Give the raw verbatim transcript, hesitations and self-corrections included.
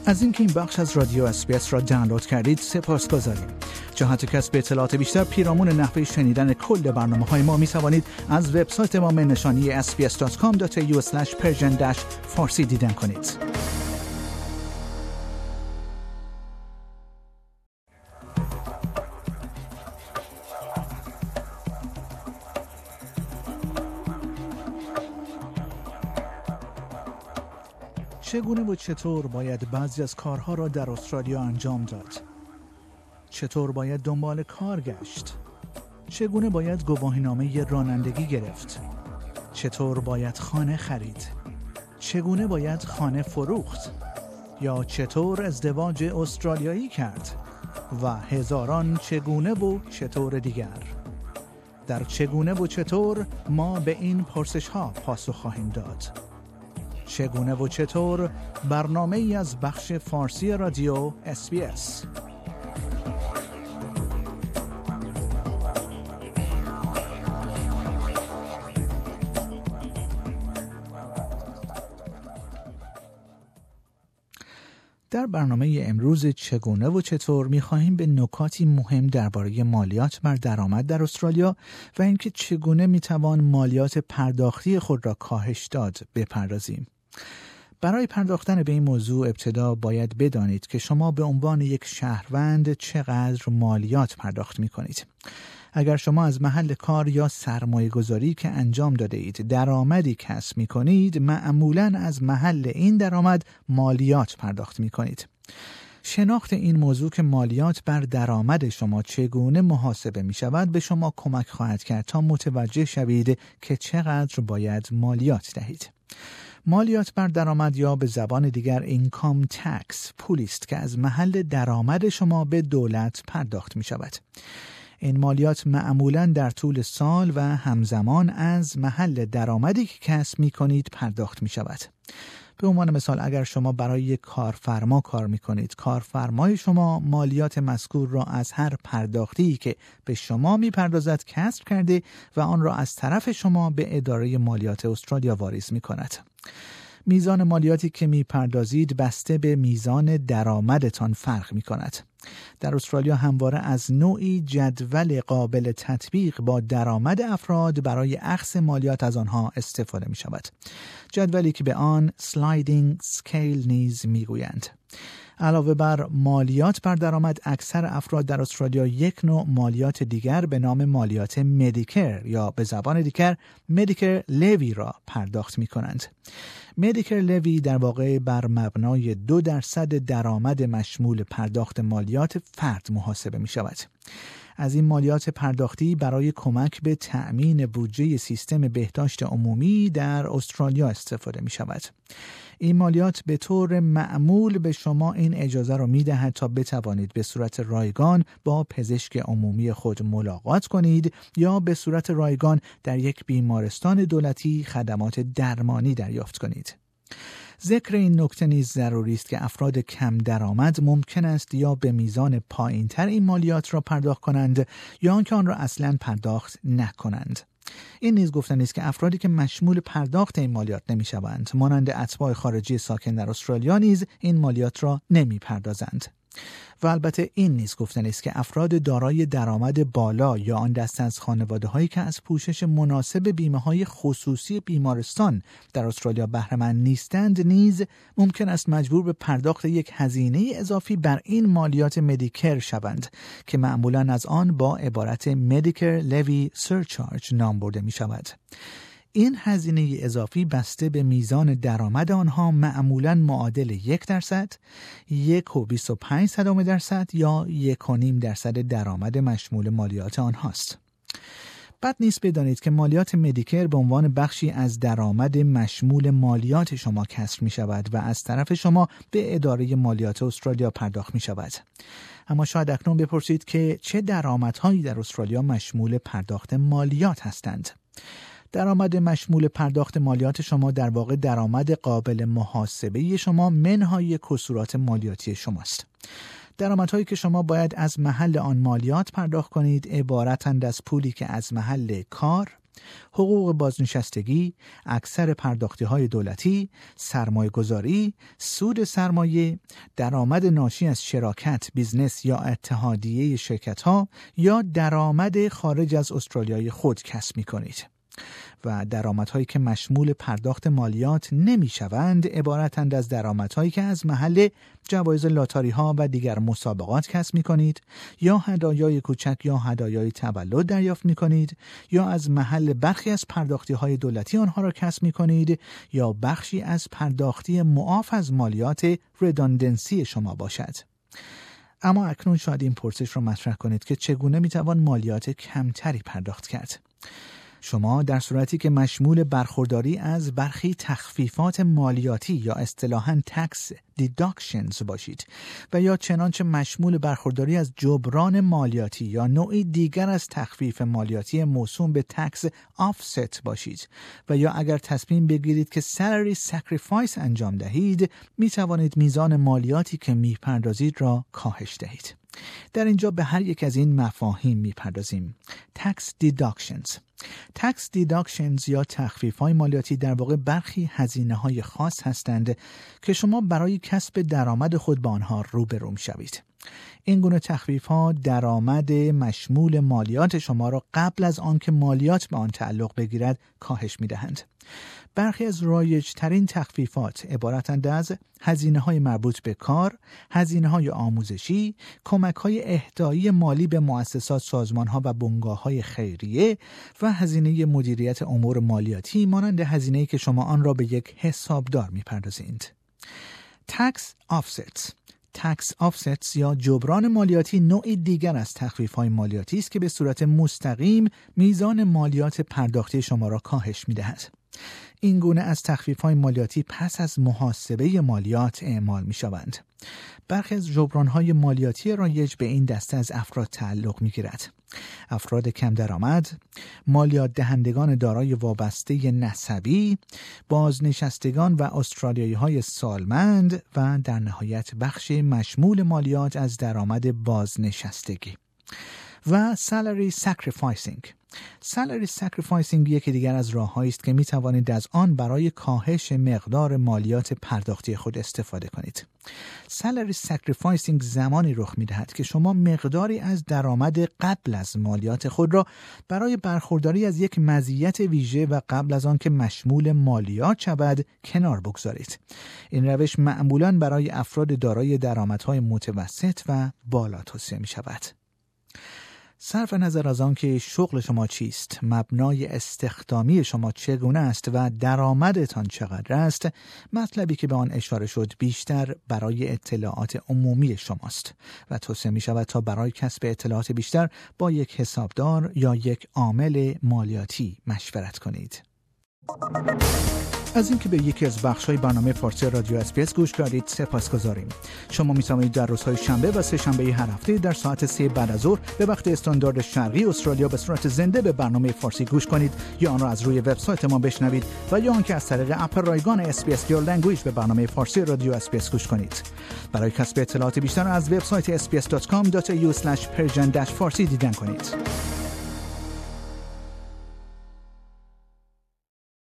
از اینکه این بخش از رادیو اس بی اس را دانلود کردید سپاسگزاریم. جهت کسب اطلاعات بیشتر پیرامون نحوه شنیدن کل برنامه‌های ما می توانید از وبسایت ما نشانی اس بی اس دات کام دات ای یو اسلش پرژن فارسی دیدن کنید. چگونه و چطور باید بعضی از کارها را در استرالیا انجام داد؟ چطور باید دنبال کار گشت؟ چگونه باید گواهینامه رانندگی گرفت؟ چطور باید خانه خرید؟ چگونه باید خانه فروخت؟ یا چطور ازدواج استرالیایی کرد؟ و هزاران چگونه و چطور دیگر. در چگونه و چطور ما به این پرسش ها پاسخ خواهیم داد. چگونه و چطور، برنامه ای از بخش فارسی رادیو اس بی اس. در برنامه امروز چگونه و چطور می‌خواهیم به نکاتی مهم درباره مالیات بر درآمد در استرالیا و اینکه چگونه می‌توان مالیات پرداختی خود را کاهش داد بپردازیم. برای پرداختن به این موضوع ابتدا باید بدانید که شما به عنوان یک شهروند چقدر مالیات پرداخت می‌کنید. اگر شما از محل کار یا سرمایه گذاری که انجام داده اید درآمدی کسب می کنید، معمولاً از محل این درآمد مالیات پرداخت می کنید. شناخت این موضوع که مالیات بر درآمد شما چگونه محاسبه می شود به شما کمک خواهد کرد تا متوجه شوید که چقدر باید مالیات دهید. مالیات بر درآمد یا به زبان دیگر اینکام تکس پولی است که از محل درآمد شما به دولت پرداخت می شود. این مالیات معمولاً در طول سال و همزمان از محل درآمدی که کسب می کنید پرداخت می شود. به عنوان مثال اگر شما برای یک کارفرما کار می کنید، کارفرمای شما مالیات مذکور را از هر پرداختی که به شما می پردازد کسب کرده و آن را از طرف شما به اداره مالیات استرالیا واریز می کند. میزان مالیاتی که می پردازید بسته به میزان درآمدتان فرق می کند. در استرالیا همواره از نوعی جدول قابل تطبیق با درآمد افراد برای اخذ مالیات از آنها استفاده می شود. جدولی که به آن سلایدینگ اسکیل نیز می گویند. علاوه بر مالیات بر درآمد، اکثر افراد در استرالیا یک نوع مالیات دیگر به نام مالیات مدیکر یا به زبان دیگر مدیکر لوی را پرداخت می کنند. مدیکر لوی در واقع بر مبنای دو درصد درآمد مشمول پرداخت مالیات فرد محاسبه می شود. از این مالیات پرداختی برای کمک به تأمین بودجه سیستم بهداشت عمومی در استرالیا استفاده می شود. این مالیات به طور معمول به شما این اجازه را می دهد تا بتوانید به صورت رایگان با پزشک عمومی خود ملاقات کنید یا به صورت رایگان در یک بیمارستان دولتی خدمات درمانی دریافت کنید. ذکر این نکته نیز ضروری است که افراد کم درآمد ممکن است یا به میزان پایین‌تر این مالیات را پرداخت کنند یا آنکه آن را اصلاً پرداخت نکنند. این نیز گفتنی است که افرادی که مشمول پرداخت این مالیات نمی‌شوند، مانند اتباع خارجی ساکن در استرالیا نیز این مالیات را نمی‌پردازند. و البته این نیز گفتنی است که افراد دارای درآمد بالا یا آن دسته از خانواده‌هایی که از پوشش مناسب بیمه‌های خصوصی بیمارستان در استرالیا بهره مند نیستند نیز ممکن است مجبور به پرداخت یک هزینه اضافی بر این مالیات مدیکر شوند که معمولاً از آن با عبارت مدیکر لوی سرچارج نام برده می شود. این هزینه اضافی بسته به میزان درآمد آنها معمولاً معادل یک درصد، یک و بیست و پنج صدم درصد یا یک و نیم درصد درآمد مشمول مالیات آنهاست. بد نیست بدانید که مالیات مدیکر به عنوان بخشی از درآمد مشمول مالیات شما کسر می شود و از طرف شما به اداره مالیات استرالیا پرداخت می شود. اما شاید اکنون بپرسید که چه درآمدهایی در استرالیا مشمول پرداخت مالیات هستند؟ درآمد مشمول پرداخت مالیات شما در واقع درآمد قابل محاسبه شما منهای کسورات مالیاتی شماست. درآمدهایی که شما باید از محل آن مالیات پرداخت کنید عبارتند از پولی که از محل کار، حقوق بازنشستگی، اکثر پرداختی‌های دولتی، سرمایه‌گذاری، سود سرمایه، درآمد ناشی از شراکت، بیزنس یا اتحادیه شرکت‌ها یا درآمد خارج از استرالیای خود کسب می‌کنید. و درآمدهایی که مشمول پرداخت مالیات نمی‌شوند عبارتند از درآمدهایی که از محل جوایز لاتاری‌ها و دیگر مسابقات کسب می‌کنید یا هدایای کوچک یا هدایای تولد دریافت می‌کنید یا از محل برخی از پرداختی‌های دولتی آنها را کسب می‌کنید یا بخشی از پرداختی معاف از مالیات رداندنسی شما باشد. اما اکنون شاید این پرسش را مطرح کنید که چگونه می‌توان مالیات کمتری پرداخت کرد؟ شما در صورتی که مشمول برخورداری از برخی تخفیفات مالیاتی یا اصطلاحاً tax deductions باشید و یا چنانچه مشمول برخورداری از جبران مالیاتی یا نوعی دیگر از تخفیف مالیاتی موسوم به tax offset باشید و یا اگر تصمیم بگیرید که salary sacrifice انجام دهید، می توانید میزان مالیاتی که می پردازید را کاهش دهید. در اینجا به هر یک از این مفاهیم میپردازیم. tax deductions. tax deductions یا تخفیف‌های مالیاتی در واقع برخی هزینه‌های خاص هستند که شما برای کسب درآمد خود با آنها روبرو می‌شوید. این گونه تخفیف‌ها درآمد مشمول مالیات شما را قبل از آنکه مالیات به آن تعلق بگیرد کاهش می‌دهند. برخی از رایج‌ترین تخفیفات عبارتند از هزینه‌های مربوط به کار، هزینه‌های آموزشی، کمک‌های اهدایی مالی به مؤسسات، سازمان‌ها و بنگاه‌های خیریه و هزینه مدیریت امور مالیاتی مانند هزینه‌ای که شما آن را به یک حسابدار می‌پردازید. tax offsets. tax offsets یا جبران مالیاتی نوعی دیگر از تخفیف‌های مالیاتی است که به صورت مستقیم میزان مالیات پرداختی شما را کاهش می‌دهد. این گونه از تخفیف‌های مالیاتی پس از محاسبه مالیات اعمال می‌شوند. برخی از جبران‌های مالیاتی رایج به این دسته از افراد تعلق می‌گیرد: افراد کم درآمد، مالیات دهندگان دارای وابسته نسبی، بازنشستگان و استرالیایی‌های سالمند و در نهایت بخش مشمول مالیات از درآمد بازنشستگی. و salary sacrificing. salary sacrificing یکی دیگر از راه‌هایی است که می توانید از آن برای کاهش مقدار مالیات پرداختی خود استفاده کنید. salary sacrificing زمانی رخ می دهد که شما مقداری از درآمد قبل از مالیات خود را برای برخورداری از یک مزیت ویژه و قبل از آن که مشمول مالیات شود کنار بگذارید. این روش معمولاً برای افراد دارای درآمدهای متوسط و بالا توصیه می شود. صرف نظر از آن که شغل شما چیست، مبنای استخدامی شما چگونه است و درآمدتان چقدر است، مطلبی که به آن اشاره شد بیشتر برای اطلاعات عمومی شماست و توصیه می شود تا برای کسب اطلاعات بیشتر با یک حسابدار یا یک عامل مالیاتی مشورت کنید. از اینکه به یکی از بخش‌های برنامه فارسی رادیو اس بی اس گوش کردید سپاسگزاریم. شما می‌توانید در روزهای شنبه و سه شنبه هر هفته در ساعت سه بعد از ظهر به وقت استاندارد شرقی استرالیا به صورت زنده به برنامه فارسی گوش کنید یا آن را از روی وبسایت ما بشنوید و یا آنکه از طریق اپ رایگان اس بی اس Your Language به برنامه فارسی رادیو اس بی اس گوش کنید. برای کسب اطلاعات بیشتر از وبسایت اس بی اس دات کام دات ای یو اسلش پرژن فارسی دیدن کنید.